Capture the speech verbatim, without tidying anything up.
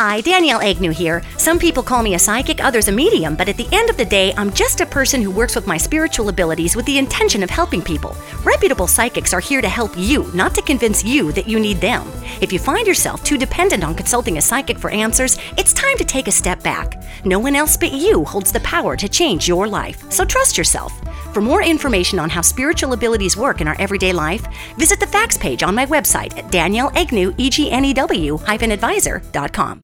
Hi, Danielle Agnew here. Some people call me a psychic, others a medium, but at the end of the day, I'm just a person who works with my spiritual abilities with the intention of helping people. Reputable psychics are here to help you, not to convince you that you need them. If you find yourself too dependent on consulting a psychic for answers, it's time to take a step back. No one else but you holds the power to change your life, so trust yourself. For more information on how spiritual abilities work in our everyday life, visit the facts page on my website at danielle agnew advisor dot com.